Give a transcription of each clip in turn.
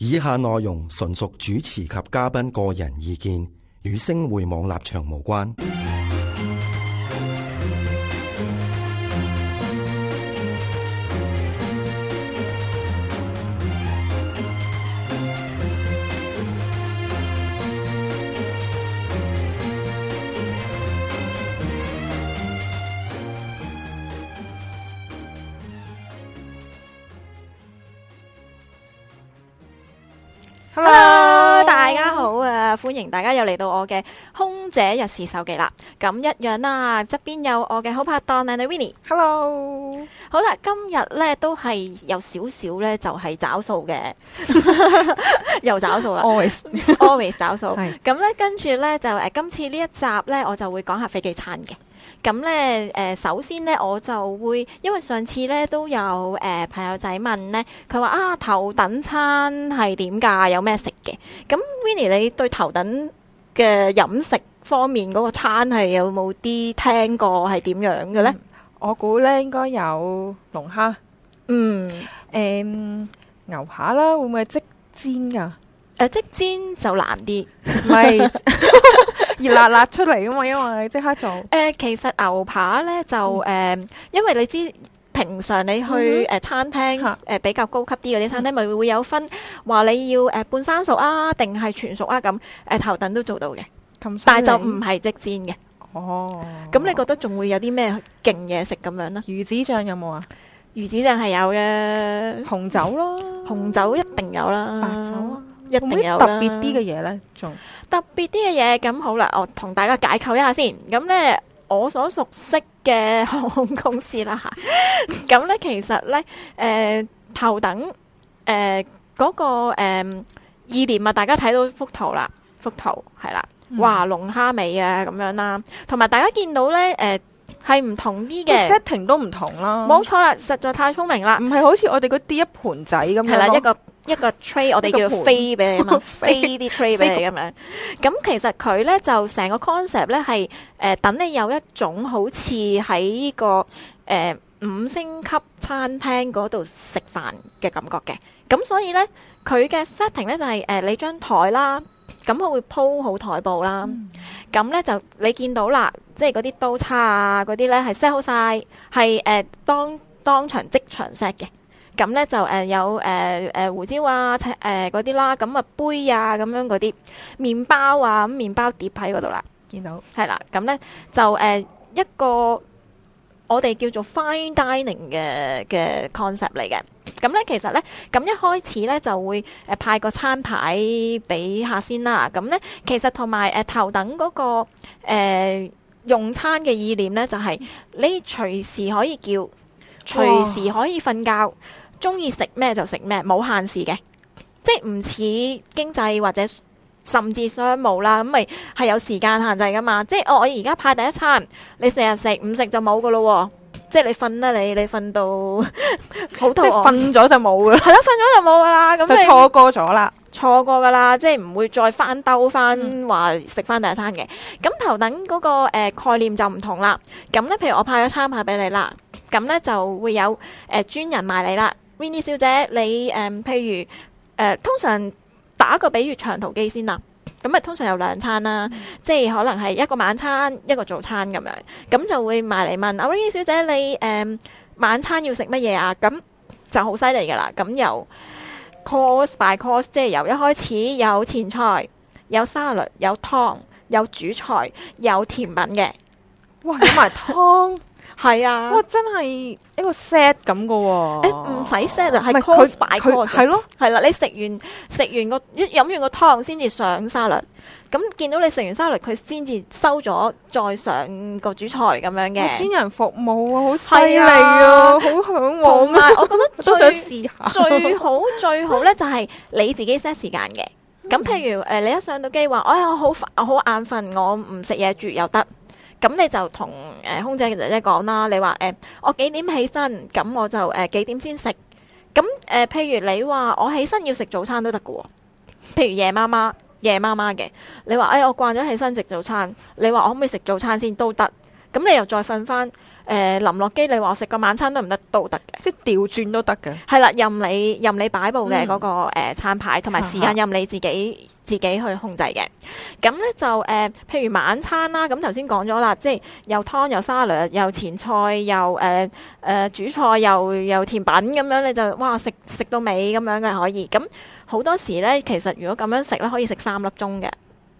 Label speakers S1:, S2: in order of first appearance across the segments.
S1: 以下內容純屬主持及嘉賓個人意見，與星匯網立場無關。
S2: Hello， 大家好啊！歡迎大家又嚟到我嘅空姐日事手記啦。咁一樣啦，側邊有我嘅好拍檔靚女 Winnie。Hello， 好啦，今日咧都係有少少咧，就係找數嘅，又找數啦。always 找數。咁咧跟住咧就今次呢一集咧，我就會講下飛機餐嘅。咁咧，首先咧，我就會，因為上次咧都有朋友仔問咧，佢話啊頭等餐係點㗎？有咩食嘅？咁 Winnie， 你對頭等嘅飲食方面嗰個餐係有冇啲聽過係點樣嘅咧？
S3: 我估咧應該有龍蝦，牛扒啦，會唔會係即煎㗎？
S2: 即煎就難啲，
S3: 唔係熱辣辣出嚟㗎嘛，因為即刻做。
S2: 其實牛扒咧就因為你知平常你去餐廳比較高級啲嗰啲餐廳，咪會有分話你要半生熟啊，定係全熟啊咁，頭等都做到嘅，但係就唔係即煎嘅。哦，咁你覺得仲會有啲咩勁嘢食咁樣呢？
S3: 魚子醬有冇啊？
S2: 魚子醬係有嘅，
S3: 紅酒咯，
S2: 紅酒一定有啦，
S3: 白酒啊。
S2: 一定有
S3: 特別啲嘅嘢呢？仲
S2: 特別啲嘅嘢，咁好啦，我同大家解構一下先。咁呢，我所熟悉嘅航空公司啦吓，咁呢其實呢，頭等嗰個意念啊，大家睇到幅圖啦，幅圖係啦，哇龍蝦尾啊咁樣啦，同埋大家見到呢，係唔同啲嘅
S3: setting 都唔同啦，
S2: 冇錯啦，實在太聰明啦，
S3: 唔係好似我哋嗰啲一盤仔咁樣，
S2: 係啦，一個 tray 我哋叫飛俾你啊嘛，飛啲 tray 俾你咁樣。咁其實佢咧就成個 concept 咧係等你有一種好似喺呢個5星級餐廳嗰度食飯嘅感覺嘅。咁所以咧佢嘅 setting 咧就係你張台啦，咁佢會鋪好台布啦。咁咧就你見到啦，即係嗰啲刀叉啊嗰啲咧係 set 好晒，係當場即場 set 嘅。咁咧就有胡椒啊嗰啲啦，咁啊杯啊咁樣嗰啲麵包啊，咁麵包碟喺嗰度啦，
S3: 見到
S2: 係啦，咁咧就一個我哋叫做 fine dining 嘅 concept 嚟嘅。咁咧其實咧咁一開始咧就會派個餐牌俾客先啦。咁咧其實同埋頭等嗰個用餐嘅意念咧就係你隨時可以叫，隨時可以瞓覺。中意食咩就食咩，冇限時嘅，即係唔似經濟或者甚至商務啦，咁咪係有時間限制噶嘛。即係我而家派第一餐，你成日食唔食就冇噶咯，即係你瞓啦，你瞓到好肚餓，
S3: 瞓咗就冇噶啦，
S2: 係咯，瞓咗就冇噶啦，咁
S3: 就錯過咗啦，
S2: 錯過噶啦，即係唔會再翻兜翻話食翻第一餐嘅。咁頭等嗰個概念就唔同啦。咁咧，譬如我派咗餐牌俾你啦，咁咧就會有專人賣你啦。Winnie 小姐，你譬如通常打個比喻長途機先啦，咁通常有2餐啦，即係可能係一個晚餐一個早餐咁樣，咁就會埋嚟問Winnie 小姐你晚餐要食乜嘢啊？咁就好犀利噶啦，咁由 course by course， 即係由一開始有前菜、有沙律、有湯、有主菜、有甜品嘅，
S3: 哇，有埋湯。
S2: 係啊！
S3: 哇，真係一個 set 咁噶喎！
S2: 唔使 set 啊，係 course by course。係咯，係啦，你食完個飲完個湯先至上沙律，咁見到你食完沙律，佢先至收咗，再上個主菜咁樣嘅。專
S3: 人服務啊，好犀利啊，好向往。
S2: 同埋，我覺得
S3: 都想試下。
S2: 最好咧，就係你自己 set 時間嘅。咁譬如你一上到機話，哎呀，我好眼瞓，我唔食嘢住又得。咁你就同空姐姐姐講啦，你話我幾點起身，咁我就幾點先食。咁譬如你話我起身要食早餐都得㗎喎，譬如夜媽媽嘅，你話我慣咗起身食早餐，你話我可唔可以食早餐先都得。咁你又再瞓翻， 臨落機，你話我食個晚餐得唔得都得嘅。
S3: 即係調轉都得嘅。
S2: 係啦，任你擺佈嘅嗰個餐牌，同埋時間任你自己去控制嘅。咁咧就譬如晚餐啦，咁頭先講咗啦，即係有湯有沙律又前菜又主菜又甜品咁樣，你就哇食到尾咁樣嘅可以。咁好多時咧，其實如果咁樣食咧，可以食3粒鐘嘅。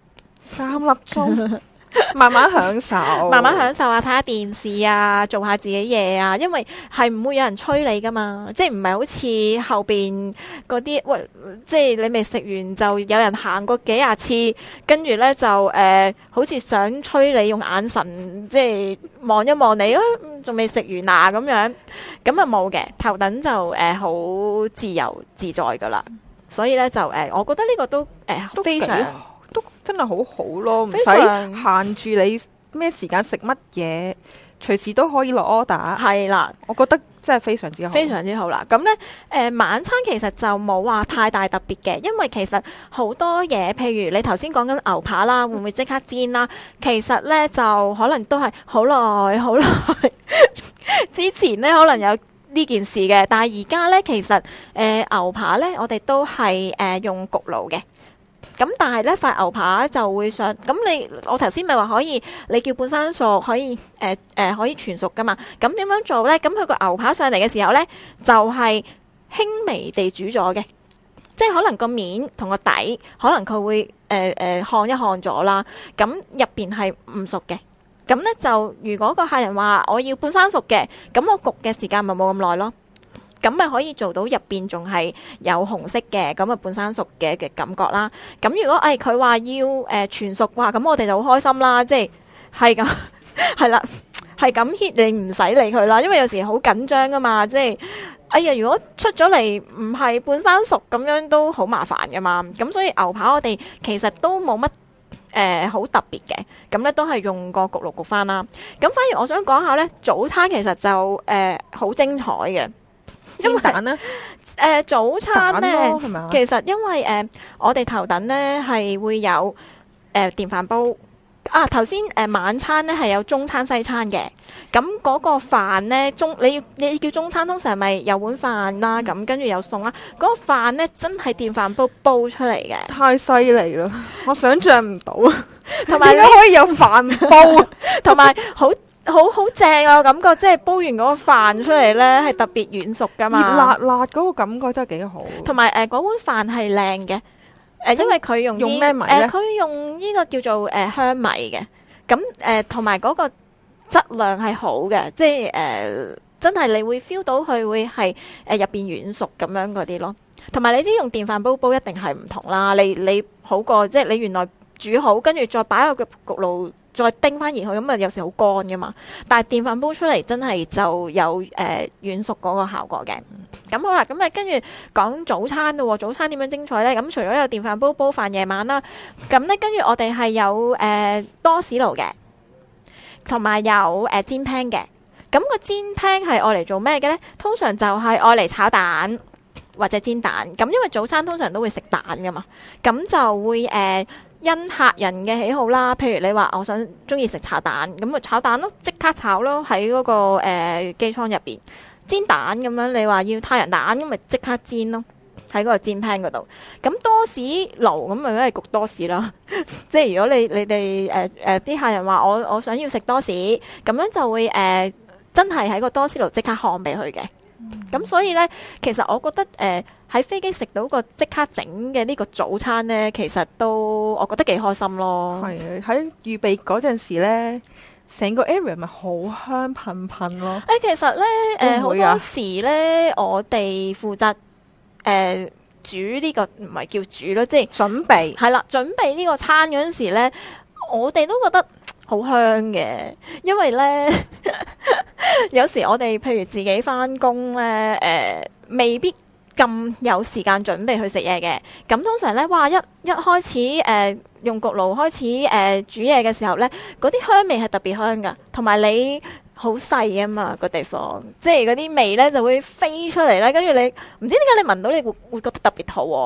S3: 3粒鐘，慢慢享受，
S2: 慢慢享受啊，睇下電視啊，做下自己嘢啊，因為係唔會有人催你噶嘛，即係唔係好似後邊嗰啲喂，即係你未食完就有人行過幾廿次，跟住呢就好似想催你用眼神即係望一望你啊，仲未食完啊咁樣，咁啊冇嘅，頭等就好自由自在噶啦，所以呢，就我覺得呢個都非常。
S3: 都真係好好咯，唔使限住你咩時間食乜嘢，隨時都可以落 order。
S2: 係啦，
S3: 我覺得真係非常之好，
S2: 非常之好啦。咁呢，晚餐其實就冇話太大特別嘅，因為其實好多嘢，譬如你頭先講緊牛扒啦，會唔會即刻煎啦？其實呢，就可能都係好耐之前呢，可能有呢件事嘅，但係而家呢，其實牛扒呢，我哋都係用焗爐嘅。咁但係咧塊牛扒就會上咁我頭先咪話可以你叫半生熟可以可以全熟噶嘛，咁點樣做咧？咁佢個牛扒上嚟嘅時候咧就係輕微地煮咗嘅，即係可能個面同個底可能佢會烘一烘咗啦，咁入邊係唔熟嘅，咁咧就如果個客人話我要半生熟嘅，咁我焗嘅時間咪冇咁耐咯。咁咪可以做到入邊仲係有紅色嘅，咁啊半生熟嘅感覺啦。咁如果佢話要全熟話，咁我哋就好開心啦。即係咁係啦，係咁 hit 你唔使理佢啦，因為有時好緊張噶嘛。即係哎呀，如果出咗嚟唔係半生熟咁樣都好麻煩噶嘛。咁所以牛扒我哋其實都冇乜好特別嘅，咁咧都係用個焗爐焗翻啦。咁反而我想講下咧，早餐其實就好精彩嘅。
S3: 煎蛋咧，
S2: 早餐咧，
S3: 其
S2: 實因為我哋頭等咧係會有電飯煲啊。頭先晚餐咧係有中餐西餐嘅，咁嗰個飯咧你叫中餐，通常咪有碗飯啦，咁跟住有餸啦。嗰個飯咧真係電飯煲煲出嚟嘅，
S3: 太犀利啦！我想象唔到啊，
S2: 同埋你
S3: 可以有飯煲，
S2: 同埋好正啊！我感覺即係煲完嗰個飯出嚟咧，係特別軟熟噶嘛，
S3: 熱辣辣嗰個感覺真係幾好。
S2: 同埋嗰碗飯係靚嘅，因為佢用
S3: 咩米咧？
S2: 佢用呢個叫做香米嘅，咁同埋嗰個質量係好嘅，即係真係你會 feel 到佢會係入邊軟熟咁樣嗰啲咯。同埋你知用電飯煲一定係唔同啦，你好過即係你原來煮好，跟住再擺入個焗爐。再叮翻熱佢，咁啊有時好乾噶嘛。但係電飯煲出嚟真係就有軟熟嗰個效果嘅。咁好啦，咁啊跟住講早餐咯。早餐點樣精彩呢？咁除咗有電飯煲煲飯夜晚啦，咁呢跟住我哋係有多士爐嘅，同埋有煎 pan 嘅。咁個煎 pan 係愛嚟做咩嘅呢？通常就係愛嚟炒蛋或者煎蛋。咁因為早餐通常都會食蛋噶嘛，咁就會因客人嘅喜好啦，譬如你話我想中意食炒蛋，咁咪炒蛋咯，即刻炒咯，喺嗰個機艙入邊煎蛋咁樣。你話要太陽蛋咁咪即刻煎咯，喺嗰個煎 pan 嗰度。咁多士爐咁咪梗係焗多士啦。即係如果你哋啲客人話我想要食多士，咁樣就會真係喺個多士爐即刻烘俾佢嘅。咁所以呢，其實我覺得喺飛機食到個即刻整嘅呢個早餐呢，其實都我覺得幾開心咯。
S3: 係喺預備嗰陣時呢，成個 area 咪好香噴噴咯。
S2: 其實呢，好多時呢，我哋負責煮呢個唔係叫煮咯，即係
S3: 準備
S2: 係啦，準備呢個餐嗰陣時呢，我哋都覺得好香嘅，因為呢，有時我哋譬如自己翻工呢，未必咁有時間準備去食嘢嘅。咁通常呢，哇一開始用焗爐開始煮嘢嘅時候呢，嗰啲香味係特別香噶，同埋你好細啊嘛個地方，即係嗰啲味呢就會飛出嚟啦。跟住你唔知點解你聞到你會覺得特別肚餓。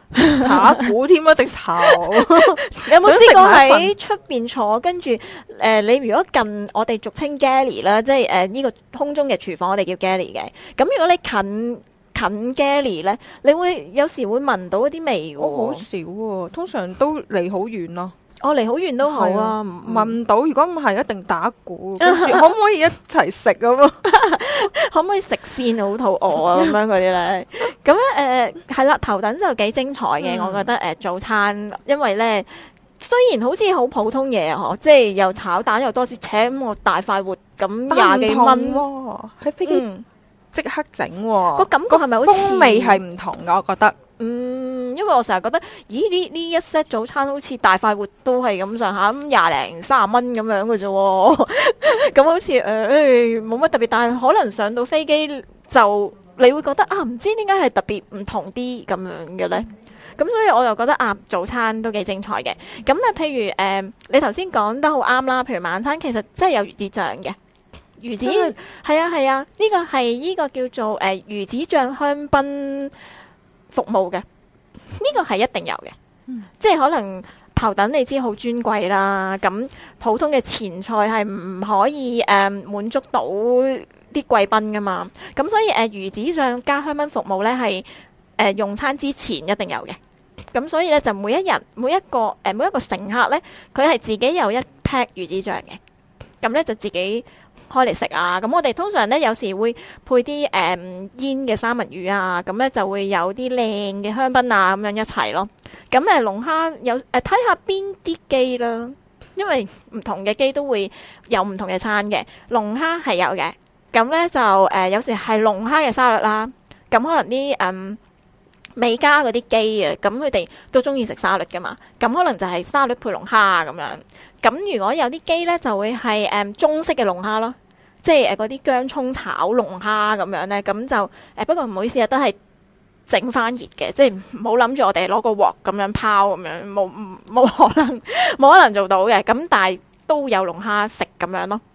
S3: 打鼓添啊，直頭。
S2: 你有冇試過喺出邊坐？跟住你如果近我哋俗稱 galley 啦，即係呢個空中嘅廚房，我哋叫 galley 嘅。咁如果你近 galley 咧，你會有時會聞到一啲味嘅。
S3: 好少喎，通常都離好遠咯。
S2: 我離好遠都好啊，
S3: 聞唔到。如果唔係，一定打鼓。可唔可以一齊食咁啊？
S2: 可唔可以食先？好肚餓啊！咁樣嗰啲咧，咁咧係啦，頭等就幾精彩嘅。我覺得早餐，因為咧雖然好似好普通嘢啊，即係又炒蛋又多士，請我大快活咁20幾蚊
S3: 喎，喺飛機即刻整喎，
S2: 個感覺係咪好似
S3: 風味係唔同㗎？我覺得。
S2: 因為我成日覺得，咦呢一 set 早餐好似大快活都係咁上下，咁20零30蚊咁樣嘅啫，咁好似冇乜特別，但係可能上到飛機就你會覺得啊，唔知點解係特別唔同啲咁樣嘅呢？咁所以我就覺得啊，早餐都幾精彩嘅。咁啊，譬如你頭先講得好啱啦，譬如晚餐其實真係有魚子醬嘅。魚子係啊，呢個係呢個叫做魚子醬香檳服務嘅，呢個係一定有嘅，即係可能頭等你知好尊貴啦，咁普通嘅前菜係唔可以滿足到啲貴賓噶嘛，咁所以魚子醬加香檳服務呢係用餐之前一定有嘅，咁所以呢，就每一個乘客呢，佢係自己有一 pack 魚子醬嘅，咁呢就自己開嚟食啊！咁我哋通常咧有時會配啲煙嘅三文魚啊，咁咧就會有啲靚嘅香檳啊咁樣一齊咯。咁龍蝦有睇下邊啲機啦，因為唔同嘅機都會有唔同嘅餐嘅。龍蝦係有嘅，咁咧就有時係龍蝦嘅沙律啦。咁可能啲美加嗰啲機啊，咁佢哋都中意食沙律噶嘛。咁可能就係沙律配龍蝦咁樣。咁如果有啲機咧，就會係中式嘅龍蝦咯。即係嗰啲薑葱炒龍蝦咁樣咧，咁就不過唔好意思啊，都係整翻熱嘅，即係唔好諗住我哋攞個鑊咁樣拋咁樣，冇可能做到嘅。咁但係都有龍蝦食咁樣咯。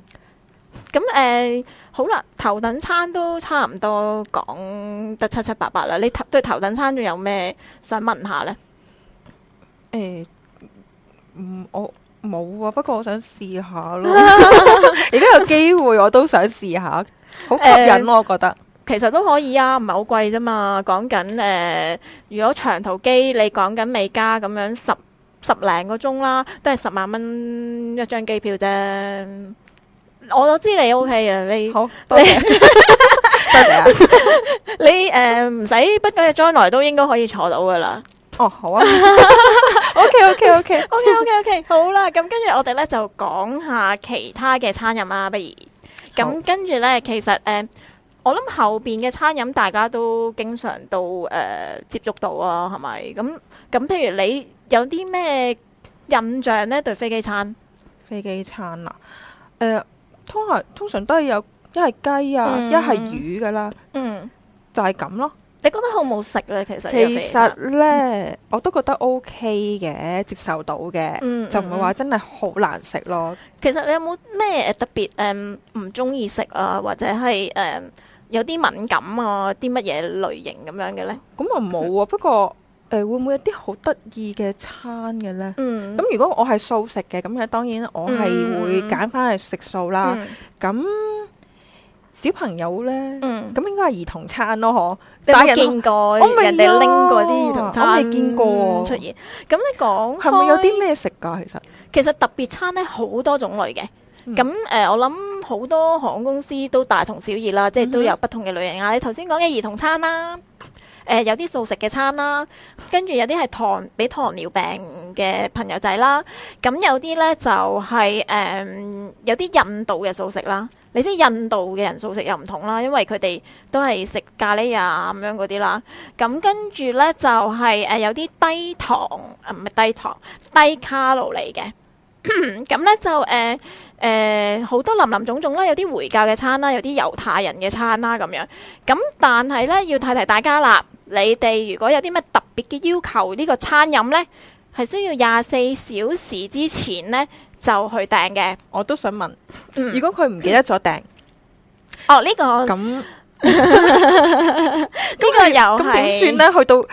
S2: 咁好啦，頭等餐都差唔多講得七七八八啦。你對頭等餐仲有咩想問下咧？
S3: 我冇啊，不過我想試下咯。而家有機會，我都想試下，好吸引咯，我覺得。
S2: 其實都可以啊，唔係好貴啫嘛。講緊如果長途機，你講緊美加咁樣十零個鐘啦，都係10萬蚊一張機票啫。我都知你 OK 啊，你
S3: 好多謝多謝啊。
S2: 你唔使不久嘅將來都應該可以坐到噶啦。
S3: 哦，好啊。OK，
S2: 好啦，咁跟住我哋咧就講下其他嘅餐飲啦，不如咁跟住咧，其實我諗後邊嘅餐飲大家都經常都接觸到啊，係咪？咁譬如你有啲咩印象咧？對飛機餐
S3: 啊，通常都係有一係雞啊，一係魚噶啦，就係咁咯。
S2: 你覺得好唔好食咧？其實
S3: 咧，我都覺得 OK 嘅，接受到嘅，就唔係話真係好難食咯。
S2: 其實你有冇咩特別唔中意食啊，或者係有啲敏感啊，啲乜嘢類型咁樣嘅咧？
S3: 咁啊冇啊，不過會唔會有啲好得意嘅餐嘅咧？咁如果我係素食嘅，咁當然我係會揀翻去食素啦。咁小朋友咧，咁應該係兒童餐咯，嗬？
S2: 你有冇見過人哋拎過啲兒童餐？
S3: 我未見過
S2: 出現。咁你講
S3: 係咪有啲咩食噶？
S2: 其實特別餐咧好多種類嘅。咁我諗好多航空公司都大同小異啦，即係都有不同嘅類型啊。你頭先講嘅兒童餐啦，有啲素食嘅餐啦，跟住有啲係俾糖尿病嘅朋友仔啦。咁有啲咧就係有啲印度嘅素食啦。你知印度嘅人素食又唔同啦，因為佢哋都係食咖喱啊咁樣嗰啲啦。咁跟住咧就係有啲低糖，唔係低糖，低卡路里嘅。咁咧就好多林林總總啦，有啲回教嘅餐啦，有啲猶太人嘅餐啦咁樣。咁但係咧要提大家啦，你哋如果有啲咩特別嘅要求，呢個餐飲咧係需要24小時之前咧就去訂嘅。
S3: 我都想問，如果佢唔記得咗訂，
S2: 呢個
S3: 咁
S2: 呢個又係
S3: 咁點算咧？去到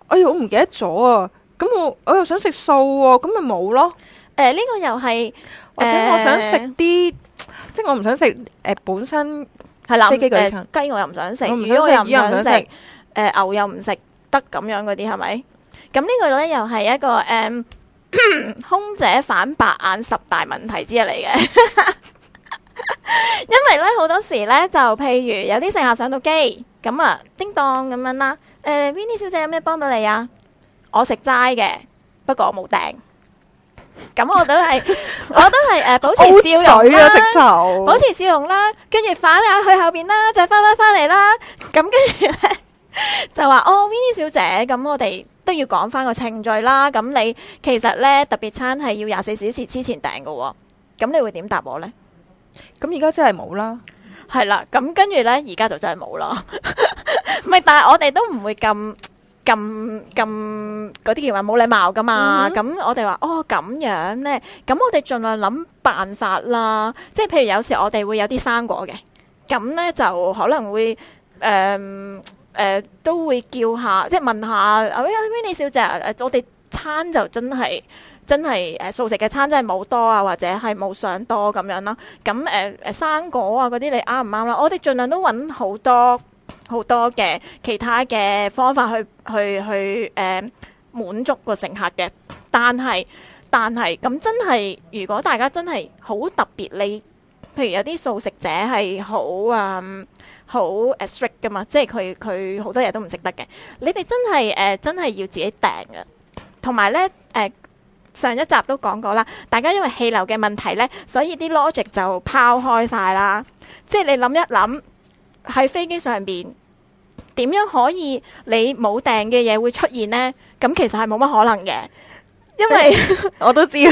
S3: 哎呀我唔記得咗啊，咁我又想食素喎，咁咪冇咯。
S2: 呢個又係
S3: 或者我想食啲，即係我唔想食本身
S2: 係啦，
S3: 飛機嗰餐
S2: 雞我又唔想食，
S3: 我唔
S2: 魚我又唔想食，
S3: 想食
S2: 牛又唔食得咁樣嗰啲係咪？咁呢個咧又係一個空姐反白眼10大問題之一嚟嘅。因為咧好多時咧就譬如有啲乘客上到機咁啊，叮當咁樣啦。Winnie 小姐有咩幫到你啊？我食齋嘅，不過我冇訂。咁我都係保持笑容啦，
S3: 直頭
S2: 保持笑容啦，跟住反下去後邊啦，再翻嚟啦。咁跟住咧就話Winnie 小姐，咁我哋都要講翻個程序啦。咁你其實咧特別餐係要24小時之前訂嘅，咁你會點答我咧？
S3: 咁而家真係冇啦，
S2: 係啦，咁跟住咧，而家就真係冇啦。唔係，但係我哋都唔會咁嗰啲叫話冇禮貌噶嘛。咁我哋話咁樣咧，咁我哋盡量諗辦法啦。即係譬如有時我哋會有啲生果嘅，咁咧就可能會都會叫下，即係問下Winnie 小姐，我哋餐就真係素食嘅餐真係冇多啊，或者係冇上多咁樣啦。咁生果啊嗰啲你啱唔啱啦？我哋盡量都揾好多嘅其他嘅方法去滿足個乘客嘅。但係咁真係，如果大家真係好特別，你譬如有啲素食者係好 strict 噶嘛，即係佢好多嘢都唔食得嘅。你哋真係要自己訂嘅，同埋咧上一集都講過啦，大家因為氣流嘅問題呢，所以啲 logic 就拋開晒啦。即係你諗一諗，喺飛機上邊點樣可以你冇訂嘅嘢會出現呢？咁其實係冇乜可能嘅，因為
S3: 我都知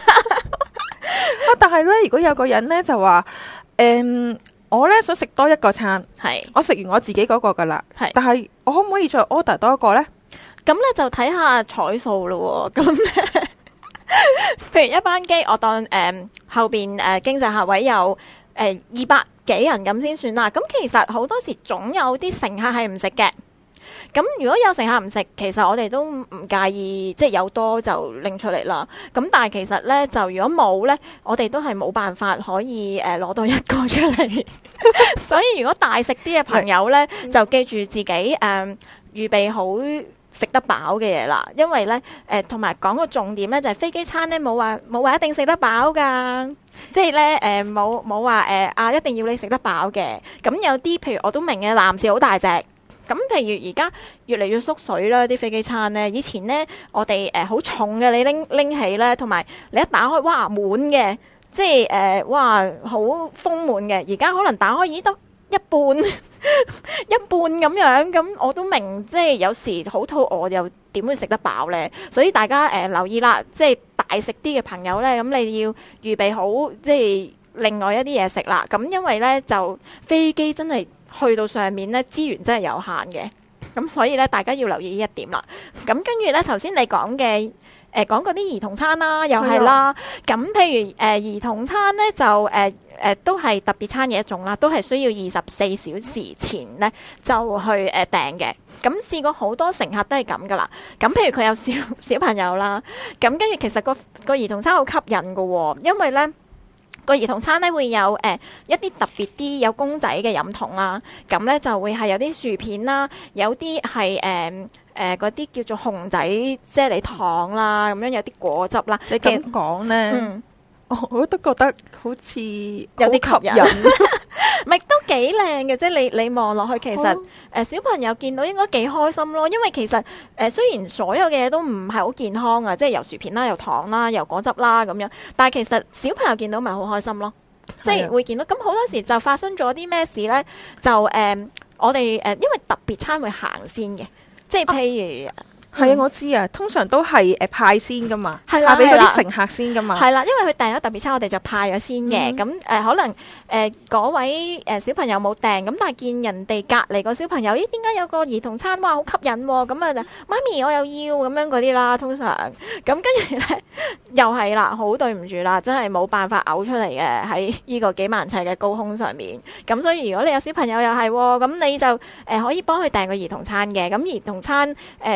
S3: 但係呢，如果有個人呢就話，我呢想食多一個餐，
S2: 係
S3: 我食完我自己嗰個噶啦，
S2: 係，但
S3: 係我可唔可以再 order 多一個呢？
S2: 咁呢就睇下彩數咯。咁譬如一班機，我當後邊經濟客位有200幾人咁先算啦。咁其實好多時總有啲乘客係唔食嘅。咁如果有乘客唔食，其實我哋都唔介意，即係有多就拎出嚟啦。咁但係其實呢，就如果冇呢，我哋都係冇辦法可以攞多一個出嚟。所以如果大食啲嘅朋友呢，就記住自己預備好食得飽嘅嘢啦，因為咧同埋講個重點咧就係飛機餐咧冇話一定食得飽噶，即係咧冇話一定要你食得飽嘅。咁有啲譬如我都明嘅，男士好大隻，咁譬如而家越嚟越縮水啦啲飛機餐咧。以前咧我哋好重嘅，你拎起咧，同埋你一打開哇滿嘅，即係哇好豐滿嘅。而家可能打開已經得一半一半咁樣，咁我都明，即係有時好肚餓又點會食得飽呢？所以大家留意啦，即係大食啲嘅朋友呢，咁你要預備好即係另外一啲嘢食啦。咁因為呢，就飛機真係去到上面呢，資源真係有限嘅，咁所以呢，大家要留意呢一點啦。咁跟住呢，頭先你講嘅講嗰啲兒童餐啦，又係啦。咁譬如兒童餐呢，就都係特別餐嘅一種啦，都係需要24小時前呢就去訂嘅。咁試過好多乘客都係咁噶啦。咁譬如佢有小朋友啦，咁跟住其實個兒童餐好吸引噶喎，因為呢個兒童餐呢會有一啲特別啲有公仔嘅飲筒啦，咁呢就會係有啲薯片啦，有啲係嗰啲叫做熊仔啫喱糖啦，咁樣有啲果汁啦。
S3: 你咁講呢，我都覺得好似
S2: 有啲吸引，咪都幾靚嘅。即係你望落去，其實小朋友見到應該幾開心咯。因為其實雖然所有嘅嘢都唔係好健康啊，即係有薯片啦、有糖啦、有果汁啦咁樣，但係其實小朋友見到咪好開心咯。即係會見到咁好多時就發生咗啲咩事呢？就我哋因為特別餐會行先嘅。即係譬如
S3: 係啊，我知啊，通常都係派先噶嘛，
S2: 係啦，
S3: 派俾嗰啲乘客先噶嘛，
S2: 係啦，因為佢訂咗特別餐，我哋就派咗先嘅。咁可能嗰位小朋友冇訂，咁但係見人哋隔離個小朋友，咦點解有個兒童餐哇好吸引喎？咁啊就媽咪我又要咁樣嗰啲啦，通常咁跟住咧又係啦，好對唔住啦，真係冇辦法嘔出嚟嘅喺呢個幾萬尺嘅高空上面。咁所以如果你有小朋友又係咁你就可以幫佢訂個兒童餐嘅。咁兒童餐都開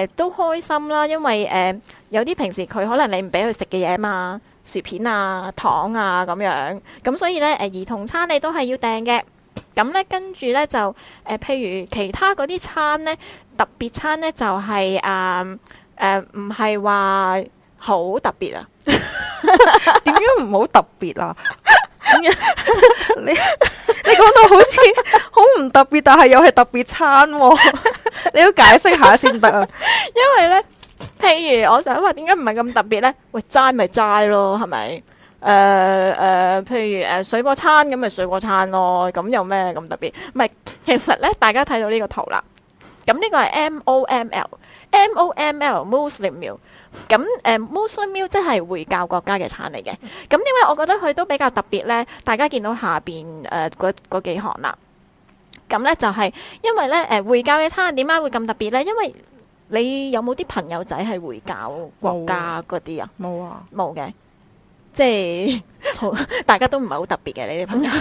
S2: 開心啦，因為有啲平時佢可能你唔俾佢食嘅嘢嘛，薯片啊、糖啊咁樣，咁所以咧兒童餐你都係要訂嘅。咁咧跟住咧就譬如其他嗰啲餐咧，特別餐咧就係唔係話好特別啊？
S3: 點樣唔好特別啊？你講到好似好唔特別，但係又係特別餐喎，你要解釋下先得啊！
S2: 因為咧，譬如我想話點解唔係咁特別咧？喂，齋咪齋咯，係咪？譬如水果餐咁咪水果餐咯，咁有咩咁特別？唔係，其實咧大家睇到呢個圖啦，咁呢個係 MOML Muslim Meal。咁Muslim Meal 即係回教國家嘅餐嚟嘅。咁點解我覺得佢都比較特別咧？大家見到下邊嗰幾行啦。咁咧就係因為咧回教嘅餐點解會咁特別咧？因為你有冇啲朋友仔係回教國家嗰啲啊？
S3: 冇啊，
S2: 冇嘅，即係大家都唔係好特別嘅你啲朋友。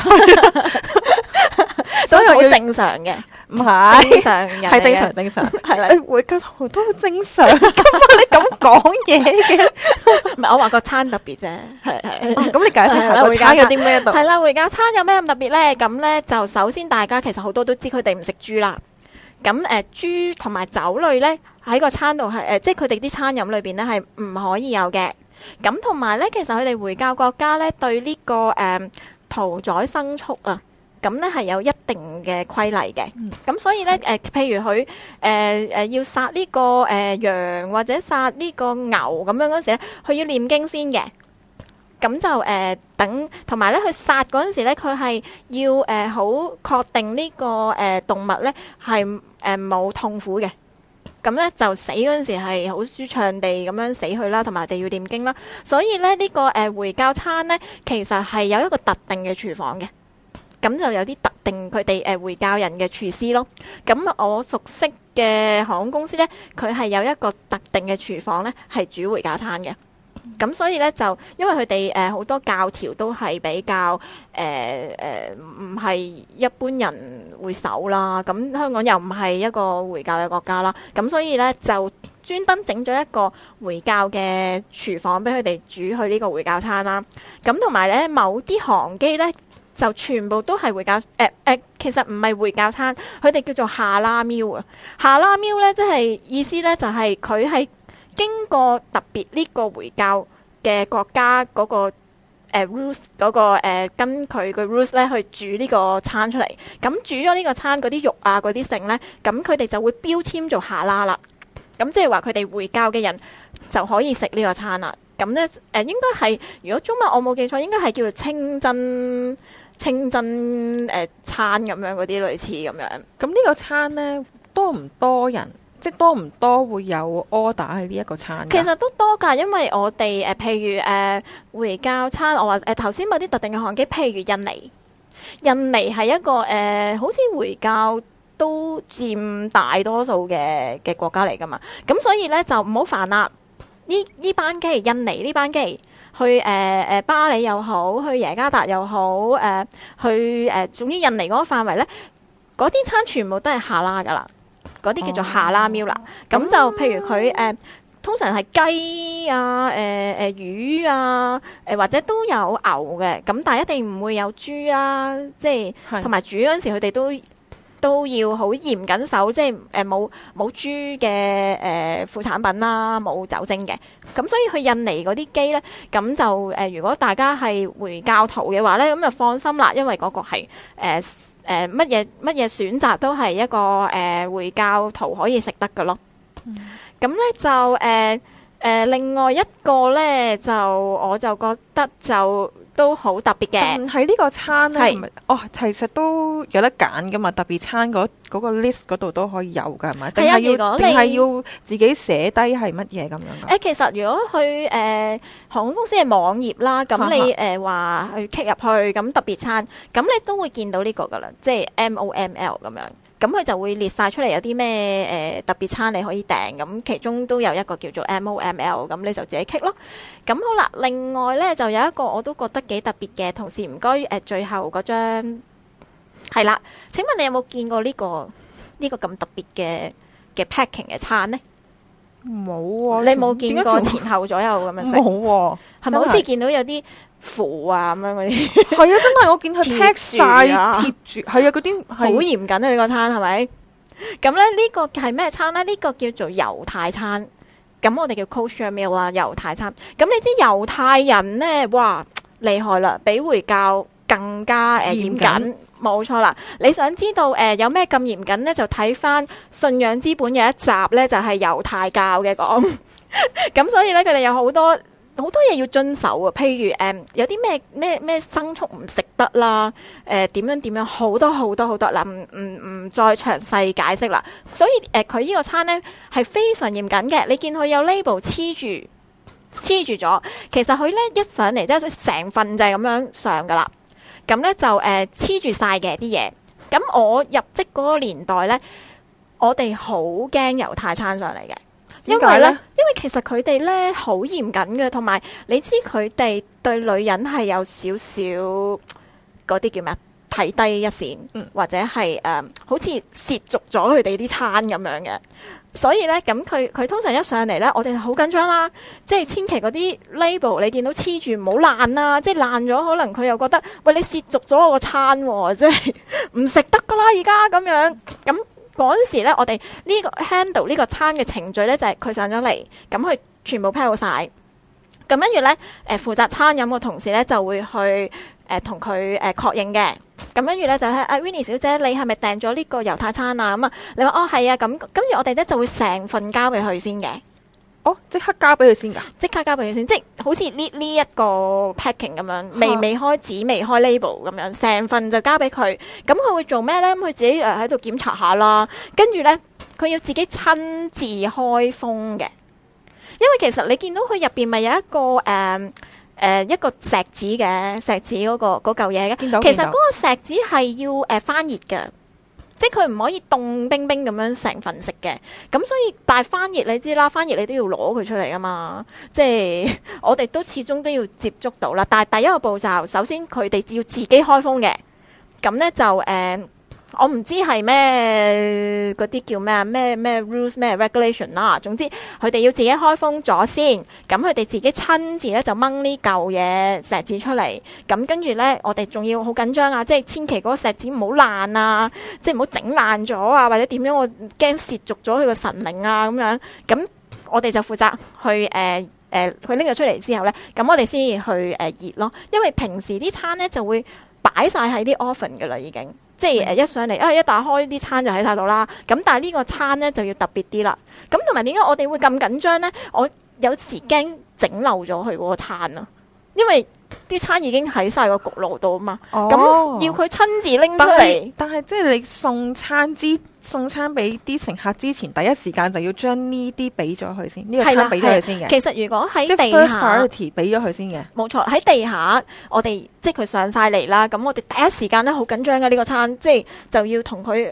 S2: 所以好正常嘅，
S3: 唔係
S2: 正常人
S3: 係正常，係啦，回教徒都好正常。咁你咁講嘢嘅，
S2: 唔係我話個餐特別啫，係。
S3: 咁你解釋下個餐有啲咩特別？
S2: 係啦，回教餐有咩咁特別咧？咁咧就首先大家其實好多都知佢哋唔食豬啦。咁豬同埋酒類咧喺個餐度係即係佢哋啲餐飲裏邊咧係唔可以有嘅。咁同埋咧，其實佢哋回教國家咧對呢個屠宰牲畜啊。咁咧係有一定嘅規例嘅，咁所以咧譬如佢要殺呢個羊或者殺呢個牛咁樣嗰時咧，佢要念經先嘅。咁就等同埋咧，佢殺嗰陣時咧，佢係要好確定呢個動物咧係冇痛苦嘅。咁咧就死嗰陣時係好舒暢地咁樣死去啦，同埋我哋要念經啦。所以咧呢個回教餐咧，其實係有一個特定嘅廚房嘅。咁就有啲特定佢哋回教人嘅廚師咯。咁我熟悉嘅航空公司咧，佢係有一個特定嘅廚房咧，係煮回教餐嘅。咁所以咧就因為佢哋好多教條都係比較唔係一般人會守啦。咁香港又唔係一個回教嘅國家啦。咁所以咧就專登整咗一個回教嘅廚房俾佢哋煮去呢個回教餐啦。咁同埋咧某啲航機咧，就全部都係回教其實唔係回教餐，佢哋叫做夏拉喵啊。夏拉喵咧，即係意思咧，就係佢係經過特別呢個回教嘅國家嗰個rules 嗰個跟佢個 rules 咧去煮呢個餐出嚟。咁煮咗呢個餐嗰啲肉啊嗰啲剩咧，咁佢哋就會標籤做夏拉啦。咁即係話佢哋回教嘅人就可以食呢個餐啦。咁咧應該係如果中文我冇記錯，應該係叫做清真餐咁樣嗰啲類似咁樣。咁
S3: 呢個餐咧多唔多人？即係多唔多會有 order 喺呢一個餐？
S2: 其實都多㗎，因為我哋譬如回教餐，我話頭先某啲特定嘅航機，譬如印尼係一個好似回教都佔大多數嘅國家嚟㗎嘛。咁所以咧就唔好煩啦。呢班機印尼呢班機去巴里又好，去耶加達又好，去總之印尼嗰個範圍咧，嗰啲餐全部都係夏拉㗎啦。嗰啲叫做夏拉喵啦。咁就譬如佢通常係雞啊、魚啊、或者都有牛嘅。咁但係一定唔會有豬啦。即係同埋煮嗰陣時，佢哋都要好嚴謹守，即係冇豬嘅副產品啦，冇酒精嘅。咁所以去印尼嗰啲機咧，咁就如果大家係回教徒嘅話咧，咁就放心啦，因為嗰個係乜嘢選擇都係一個回教徒可以食得㗎咯。咁咧就另外一個咧，就我就覺得就都好特別嘅。
S3: 喺呢個餐咧，其實都有得揀㗎嘛。特別餐嗰個 list 嗰度都可以有㗎，係咪？定係要自己寫低係乜嘢咁樣㗎？
S2: 其實如果去航空公司嘅網頁啦，咁你話去 click 入去，咁特別餐，咁你都會見到呢個㗎啦，即係 MOML 咁樣。咁佢就會列晒出嚟有啲咩特別餐你可以訂，咁其中都有一個叫做 MOML， 咁你就自己 click 咯。咁好啦，另外咧就有一個我都覺得幾特別嘅，同時唔該最後嗰張係啦。請問你有冇見過呢個咁特別嘅 packing 嘅餐呢？
S3: 冇喎，
S2: 你冇見過前後左右咁樣食？
S3: 冇喎，
S2: 係咪好似見到有啲符啊咁樣嗰啲？
S3: 係啊，真係我見佢 pack 晒貼住，係啊，嗰啲
S2: 好嚴謹啊！呢個餐係咪？咁咧呢個係咩餐咧？呢個叫做猶太餐。咁我哋叫 kosher meal 啦，猶太餐。咁你知猶太人咧，哇厲害啦，比回教更加嚴謹。冇錯啦，你想知道有咩咁嚴謹咧？就睇翻《信仰之本》有一集咧，就係猶太教嘅講。咁所以咧，佢哋有好多嘢要遵守啊。譬如有啲咩牲畜唔食得啦，點樣好多嗱，唔再詳細解釋啦。所以佢呢個餐咧係非常嚴謹嘅。你見佢有 label 黐住咗，其實佢咧一上嚟即係成份就係咁樣上噶啦。咁咧就黐住晒嘅啲嘢。咁我入職嗰個年代咧，我哋好驚猶太餐上嚟嘅。因為其實佢哋咧好嚴謹嘅，同埋你知佢哋對女人係有少少嗰啲叫咩睇低一線，或者係好似褻瀆咗佢哋啲餐咁樣嘅。所以咧，咁佢通常一上嚟咧，我哋就好緊張啦。即係千祈嗰啲 label 你見到黐住唔好爛啦，即係爛咗可能佢又覺得喂，你褻瀆咗我個餐喎，即係唔食得噶啦而家咁樣咁。嗰陣時咧，我哋呢個 handle 呢個餐嘅程序咧，就係佢上咗嚟，咁佢全部 pack 好晒。咁跟住咧，負責餐飲嘅同事咧就會去同佢確認嘅。咁跟住咧就係Winnie 小姐，你係咪訂咗呢個猶太餐啊？咁啊，你話哦係啊，咁跟住我哋咧就會成份交俾佢先嘅。哦，即刻交俾佢先㗎？即刻交俾佢先，即係好似呢一個 packing 咁樣，未開紙、未開 label 咁樣，成份就交俾佢。咁佢會做咩咧？咁佢自己喺度檢查下啦。跟住咧，佢要自己親自開封嘅，因為其實你見到佢入邊咪有一個一個石子嘅石子嗰嚿嘢嘅。其實嗰個石子係要翻熱嘅。即係佢唔可以凍冰冰咁樣成份食嘅，咁所以但係翻熱你知啦，翻熱你都要攞佢出嚟啊嘛，即係我哋都始終都要接觸到啦。但係第一個步驟，首先佢哋要自己開封嘅，咁咧就我唔知係咩嗰啲叫咩啊咩 rules 咩 regulation 啦。總之佢哋要自己開封咗先，咁佢哋自己親自咧就掹呢嚿嘢石子出嚟。咁跟住咧，我哋仲要好緊張啊！即係千祈嗰個石子唔好爛啊，即係唔好整爛咗啊，或者點樣我驚褻瀆咗佢個神靈啊咁樣。咁我哋就負責去佢拎咗出嚟之後咧，咁我哋先至去熱咯。因為平時啲餐咧就會擺晒喺啲 oven 噶啦，已經。即係一上嚟一打開啲餐就喺晒度啦。咁但係呢個餐咧就要特別啲啦。咁同埋點解我哋會咁緊張咧？我有時驚整漏咗佢嗰個餐啊，因為啲餐已經喺晒個焗爐度啊嘛。咁要佢親自拎出嚟。但係即係你送餐俾啲乘客之前，第一時間就要將呢啲俾咗佢先，呢個餐俾咗佢先嘅。其實如果喺地下 first priority 俾咗佢先嘅，冇錯。喺地下我哋即係佢上晒嚟啦，咁我哋第一時間咧好緊張嘅呢個餐，即係就要同佢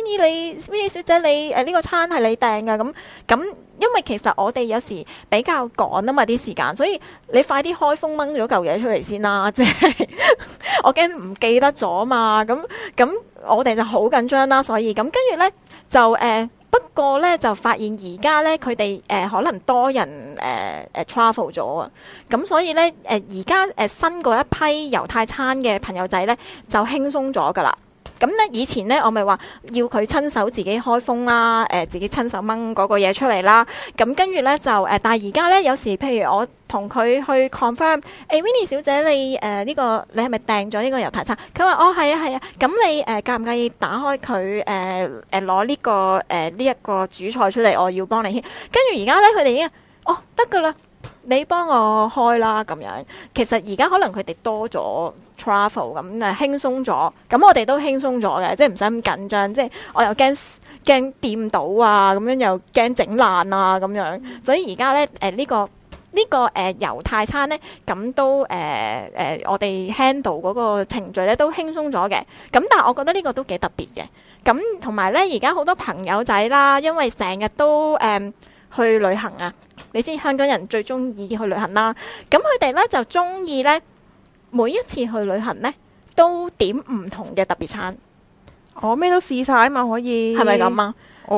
S2: Winnie 小姐你呢個餐係你訂㗎咁。因為其實我哋有時比較趕啊嘛啲時間，所以你快啲開封掹咗嚿嘢出嚟先啦，即係我驚唔記得咗嘛，咁我哋就好緊張啦，所以咁跟住咧就不過咧就發現而家咧佢哋可能多人travel 咗啊，咁所以咧而家新嗰一批猶太餐嘅朋友仔咧就輕鬆咗噶啦。咁咧，以前咧，我咪話要佢親手自己開封啦，自己親手掹嗰個嘢出嚟啦。咁跟住咧就但係而家咧，有時譬如我同佢去 confirm， Winnie 小姐你呢個你係咪訂咗呢個猶太餐？佢話哦係啊係啊，咁你介唔介意打開佢攞呢個呢一個主菜出嚟？我要幫你牽。跟住而家咧，佢哋已經得噶啦，你幫我開啦咁樣。其實而家可能佢哋多咗 travel 咁輕鬆咗，咁我哋都輕鬆咗嘅，即係唔使咁緊張，即係我又驚掂到啊，咁樣又驚整爛啊咁樣，所以而家咧呢個猶太餐咧，咁都我哋 handle 嗰個程序咧都輕鬆咗嘅，咁但係我覺得呢個都幾特別嘅，咁同埋咧而家好多朋友仔啦，因為成日都去旅行啊，你知香港人最中意去旅行啦，咁佢哋咧就中意咧。每一次去旅行咧，都點唔同嘅特別餐。我咩都試晒啊嘛，可以係咪咁啊？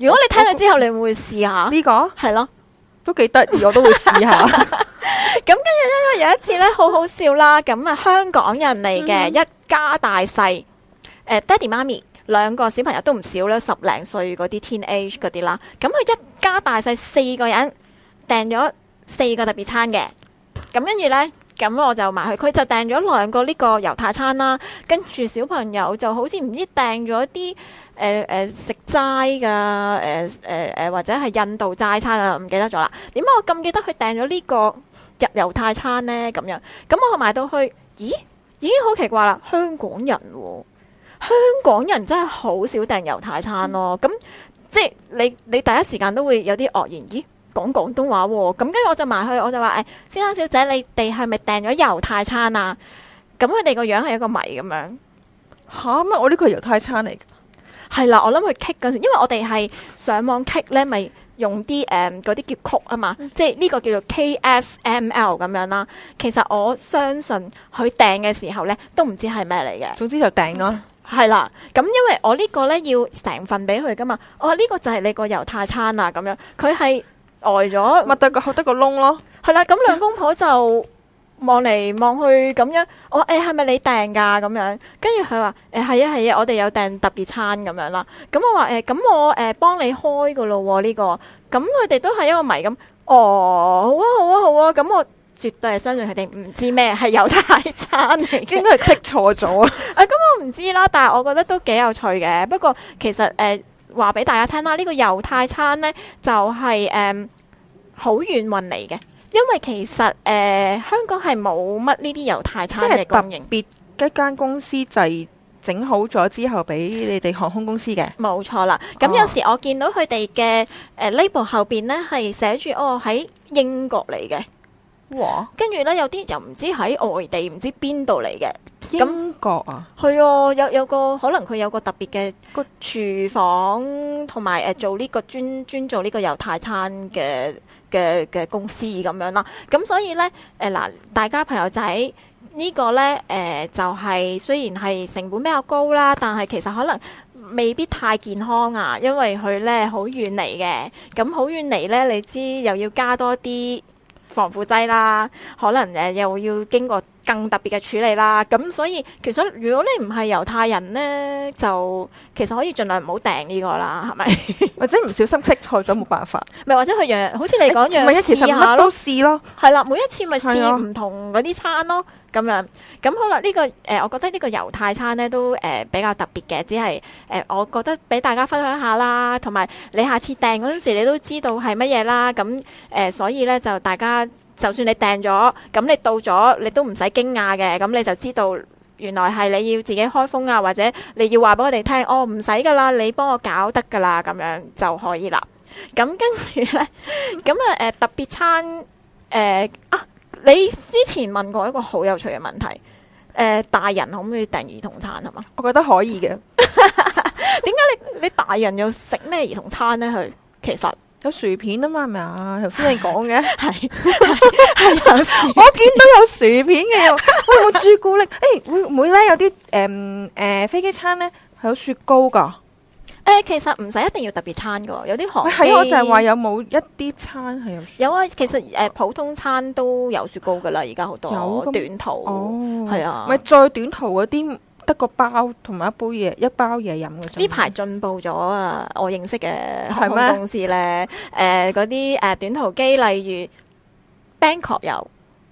S2: 如果你聽咗之後，你會唔會試下
S3: 呢個？
S2: 係咯，
S3: 都幾得意，我都會試下。
S2: 咁跟住因為有一次咧，好好笑啦。咁啊，香港人嚟嘅，一家大細，爹哋媽咪2個小朋友都唔少啦，10零歲嗰啲 teenage 嗰啲啦。咁佢一家大細4個人訂咗4個特別餐嘅。咁跟住咧，咁我就埋去，佢就訂咗2個呢個猶太餐啦。跟住小朋友就好似唔知訂咗啲食齋噶，或者係印度齋餐啊，唔記得咗啦。點解我咁記得佢訂咗呢個猶太餐呢？咁樣，咁我埋到去，咦，已經好奇怪啦！香港人喎，香港人真係好少訂猶太餐咯。咁即係你第一時間都會有啲愕然，咦？講廣東話喎，咁跟住我就埋去，我就話先生小姐，你哋係咪訂咗猶太餐啊？咁佢哋個樣係一個謎咁樣。
S3: 嚇咩？我呢個係猶太餐嚟㗎。
S2: 係啦，我諗佢 kick 嗰時，因為我哋係上網 kick 咧，咪用啲嗰啲叫曲啊嘛，即係呢個叫做 KSML 咁樣啦。其實我相信佢訂嘅時候咧，都唔知係咩嚟嘅。
S3: 總之就訂咯。
S2: 係啦，咁因為我呢個咧要成份俾佢噶嘛，呢個就係你個猶太餐啊，咁樣佢係呆咗，
S3: 擘得個窿咯。
S2: 係啦，咁兩公婆就望嚟望去咁樣，我係咪你訂㗎咁樣？跟住佢話係啊係啊，我哋有訂特別餐咁樣啦。咁我話咁我幫你開㗎咯喎呢個，咁佢哋都係一個謎咁。好啊好啊好啊，咁我絕對係相信佢哋唔知咩係猶太餐嚟嘅，
S3: 應該係 click 錯咗啊！
S2: 咁我唔知啦，但係我覺得都幾有趣嘅。不過其實話俾大家聽啦，呢個猶太餐呢，就係好遠運嚟嘅。因為其實香港係冇乜呢啲猶太餐嘅供應，
S3: 別一間公司就係整好咗之後俾你哋航空公司嘅，
S2: 冇錯啦。咁有時我見到佢哋嘅label 後邊呢係寫住喺英國嚟嘅，
S3: 哇！
S2: 跟住呢，有啲又唔知喺外地唔知邊度嚟嘅。
S3: 英國啊，
S2: 係啊，有個可能佢有個特別嘅個廚房，同埋做呢個專做呢個猶太餐嘅公司咁樣啦。咁所以呢，大家朋友仔呢個呢，就係雖然係成本比較高啦，但係其實可能未必太健康啊，因為佢呢好遠嚟嘅。咁好遠嚟呢，你知又要加多啲防腐劑啦，可能又要經過更特別嘅處理啦。咁所以其實如果你唔係猶太人呢，就其實可以盡量唔好訂呢個啦，係咪？
S3: 或者唔小心 click 錯咗冇辦法。
S2: 咪或者佢樣好似你講樣
S3: 其實乜都試咯。係
S2: 啦，每一次咪試唔同嗰啲餐咯。咁樣咁好啦，呢個我覺得呢個猶太餐呢都比較特別嘅，只係我覺得俾大家分享下啦，同埋你下次訂嗰陣時你都知道係乜嘢啦。咁所以呢，就大家就算你訂咗，咁你到咗你都唔使驚訝嘅，咁你就知道原來係你要自己開封啊，或者你要話俾我哋聽，唔使噶啦，你幫我搞得噶啦，咁樣就可以啦。咁跟住呢，咁特別餐你之前問過一個好有趣嘅問題，大人可唔可以訂兒童餐係嘛？
S3: 我覺得可以嘅。
S2: 點解你大人又食咩兒童餐呢？佢其實
S3: 有薯片啊嘛，係咪啊？頭先你講嘅
S2: 係
S3: 有薯，我見到有薯片嘅，有冇朱古力？會唔會咧有啲飛機餐咧係有雪糕噶？
S2: 其實唔使一定要特別餐噶，有啲航機
S3: 係我就係話有冇一啲餐係有雪糕？
S2: 有啊，其實普通餐都有雪糕噶啦，而家好多有短途係啊，
S3: 咪再短途嗰啲得個包同埋一包嘢飲嘅。
S2: 呢排進步咗啊！我認識嘅航空公司咧，嗰啲短途機，例如 Bangkok 有，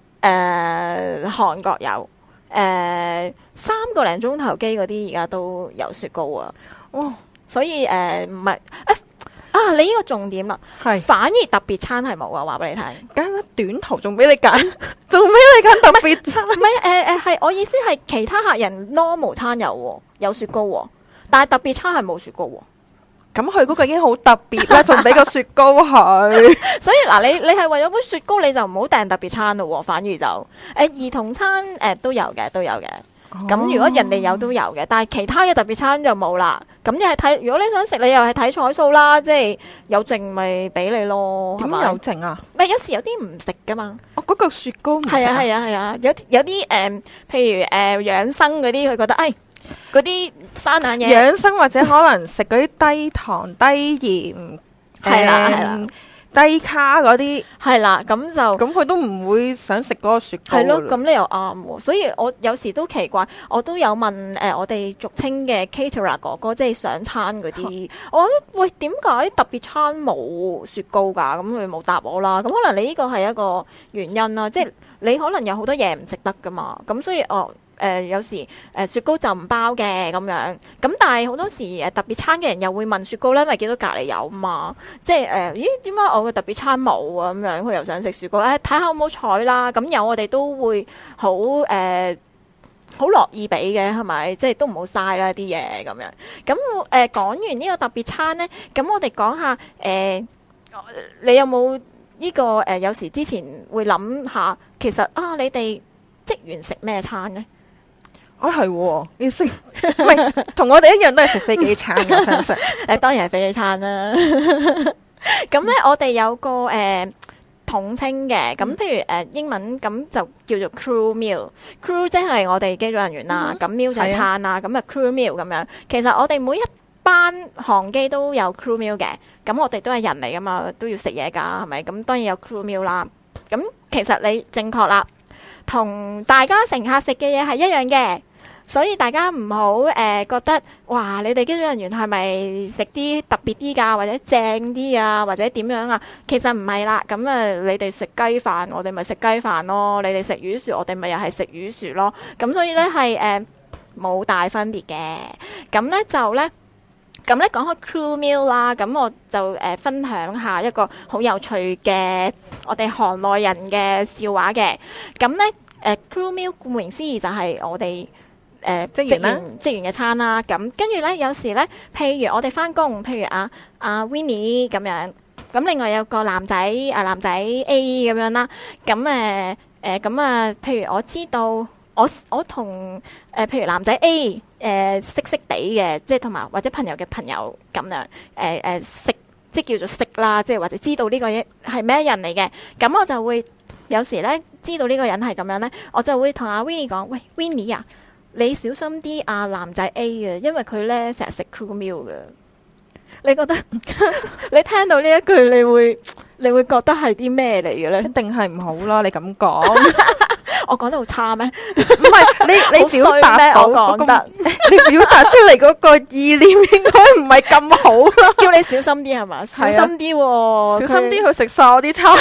S2: 韓國有，3個零鐘頭機嗰啲而家都有雪糕啊！
S3: 哇！
S2: 所以唔係你呢個重點啦，
S3: 係
S2: 反而特別餐係冇啊！話俾你聽，
S3: 梗係短途仲俾你揀，仲俾你揀特別餐。唔
S2: 係係我意思係其他客人 normal 餐有雪糕，但係特別餐係冇雪糕。
S3: 咁佢嗰個已經好特別啦，仲俾個雪糕佢。
S2: 所以嗱，你係為咗杯雪糕，你就唔好訂特別餐咯。反而就兒童餐都有嘅，都有嘅。咁如果人哋有都有嘅，但係其他嘅特別餐就冇啦。咁又係睇，如果你想食，你又係睇彩數啦，即係有剩咪俾你咯。
S3: 點有剩啊？
S2: 咪有時有啲唔食噶嘛。
S3: 嗰個雪糕唔食。係
S2: 啊，有啲譬如養生嗰啲，佢覺得嗰啲生冷嘢，
S3: 養生或者可能食嗰啲低糖、低鹽，
S2: 係啦
S3: 低卡嗰啲，
S2: 係啦，咁
S3: 佢都唔會想食嗰個雪糕。
S2: 係咯，咁你又啱喎。所以我有時都奇怪，我都有問我哋俗稱嘅 caterer 哥哥，即係上餐嗰啲，我覺得喂，點解特別餐冇雪糕㗎？咁佢冇答我啦。咁可能你呢個係一個原因啦，即係你可能有好多嘢唔食得㗎嘛。咁所以有時雪糕就唔包嘅咁樣，咁但係好多時特別餐嘅人又會問雪糕咧，因為見到隔離有嘛，即係咦點解我嘅特別餐冇啊？咁樣佢又想食雪糕，睇下好唔好彩啦。咁有我哋都會好樂意俾嘅，係咪？即係都唔好嘥啦啲嘢咁樣。咁講完呢個特別餐咧，咁我哋講下你有冇呢個有時之前會諗下，其實你哋職員食咩餐咧？
S3: 係，要食，唔係同我哋一樣都係食飛機餐嘅，相信
S2: 當然係飛機餐啦。咁咧，我哋有個統稱嘅，咁譬如英文咁就叫做 crew meal。crew 即係我哋機組人員啦，咁 meal 就係餐啦，咁crew meal 咁樣。其實我哋每一班航機都有 crew meal 嘅，咁我哋都係人嚟噶嘛，都要食嘢㗎，係咪？咁當然有 crew meal 啦。咁其實你正確啦，同大家乘客食嘅嘢係一樣嘅。所以大家唔好覺得哇，你哋機組人員係咪食啲特別啲㗎，或者正啲啊，或者點樣啊？其實唔係啦，咁你哋食雞飯，我哋咪食雞飯咯；你哋食魚薯，我哋咪又係食魚薯咯。咁所以呢係冇大分別嘅。咁呢就呢，咁呢講開 crew meal 啦，咁我就分享下一個好有趣嘅我哋行內人嘅笑話嘅。咁呢crew meal 顧名思義就係我哋職員嘅餐啦，咁跟住咧，有時咧，譬如我哋翻工，譬如阿 Winnie 咁樣，咁另外有個男仔男仔 A 咁樣啦，咁譬如我知道我同譬如男仔 A 識地嘅，即係同埋或者朋友嘅朋友咁樣識，即係叫做識啦，即係或者知道呢個嘢係咩人嚟嘅，咁我就會有時咧知道呢個人係咁樣咧，我就會同阿 Winnie 講，喂 Winnie 啊，你小心啲男仔 A 嘅，因為佢咧成日食 crew meal 嘅。你覺得你聽到呢一句，你會覺得係啲咩嚟嘅咧？
S3: 一定係唔好啦！你咁講，
S2: 我講得好差咩？
S3: 唔係你表達咩？
S2: 我講得，
S3: 你表達出嚟嗰個意念應該唔係咁好咯。
S2: 叫你小心啲係嘛？小心啲喎，
S3: 小心啲去食晒我啲餐。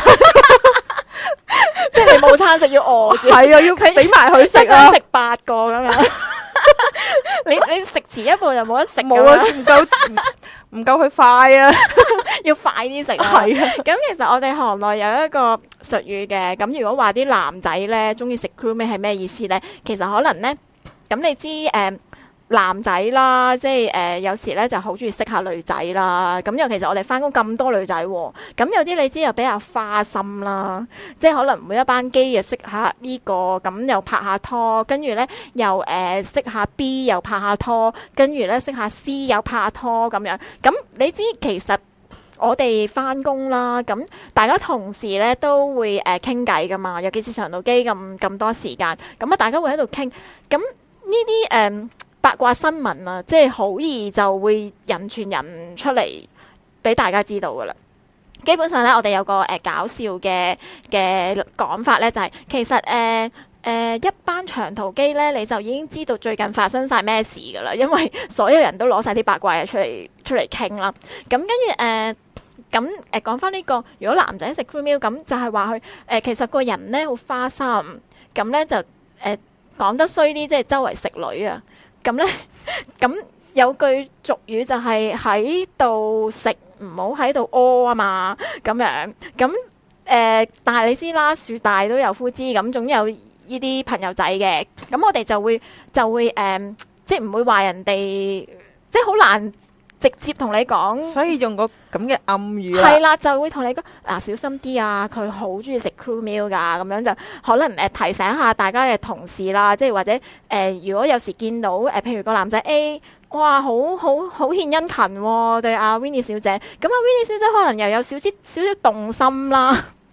S2: 即係你冇餐食要餓住，
S3: 係啊，要佢俾埋佢食啊，
S2: 食8個咁樣。你食遲一步就冇得食，
S3: 冇啊，唔夠佢快啊，
S2: 要快啲食啊。係啊，咁其實我哋行內有一個術語嘅，咁如果話啲男仔咧中意食 crew meal 係咩意思咧？其實可能咧，咁你知男仔啦，即係有時咧就好中意識下女仔啦。咁尤其是我哋翻工咁多女仔喎，咁有啲你知又比較花心啦，即係可能每一班機又識下呢個，咁又拍下拖，跟住咧又識下 B 又拍下拖，跟住咧識下 C 又拍下拖咁樣。咁你知其實我哋翻工啦，咁大家同事咧都會傾偈噶嘛，尤其是長途機咁多時間，咁大家會喺度傾。咁呢啲八卦新聞啊，即係好易就會人傳人出嚟俾大家知道噶啦。基本上咧，我哋有個搞笑嘅講法咧，就係其實一班長途機咧，你就已經知道最近發生晒咩事噶啦，因為所有人都攞晒啲八卦嘢出嚟傾啦。咁跟住講翻呢個，如果男仔食 crew meal 咁，就係話佢其實個人咧好花心，咁咧就講得衰啲，即係周圍食女啊。咁咧，咁有句俗語就係喺度食，唔好喺度屙啊嘛，咁樣。咁但係你知啦，樹大都有枯枝，咁總有呢啲朋友仔嘅。咁我哋就會即係唔會話人哋，即係好難直接同你講，
S3: 所以用個咁嘅暗語啦。
S2: 係啦，就會同你講小心啲啊！佢好中意食 crew meal 㗎，咁樣就可能提醒下大家嘅同事啦，即係或者如果有時見到譬如個男仔 A， 哇，好獻殷勤喎，對阿 Winnie 小姐，咁阿 Winnie 小姐可能又有少少動心啦。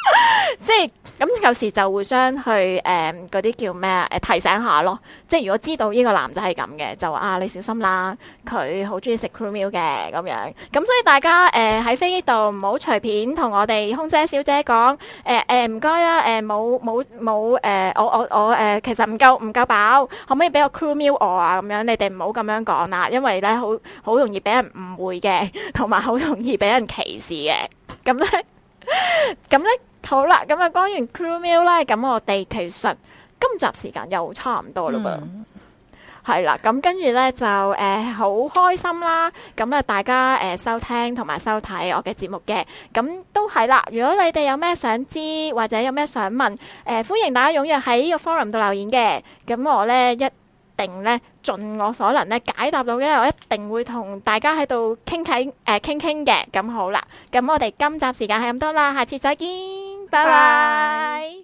S2: 即係咁有時就互相去嗰啲叫咩啊？提醒下咯。即係如果知道呢個男仔係咁嘅，就話啊你小心啦，佢好中意食 crew meal 嘅咁樣。咁所以大家喺飛機度唔好隨便同我哋空姐小姐講唔該啊冇我其實唔夠飽，可唔可以俾個 crew meal 我啊？咁樣你哋唔好咁樣講啦，因為咧好容易俾人誤會嘅，同埋好容易俾人歧視嘅。咁咧好啦，咁啊講完 crew meal 咧，咁我哋其實今集時間又差唔多啦噃，係啦，咁跟住咧就好開心啦，咁咧大家收聽同埋收睇我嘅節目嘅，咁都係啦。如果你哋有咩想知或者有咩想問，歡迎大家踴躍喺呢個 forum 度留言嘅，咁我咧一定咧盡我所能咧解答到嘅，我一定會同大家喺度傾嘅。咁好啦，咁我哋今集時間係咁多啦，下次再見，拜拜。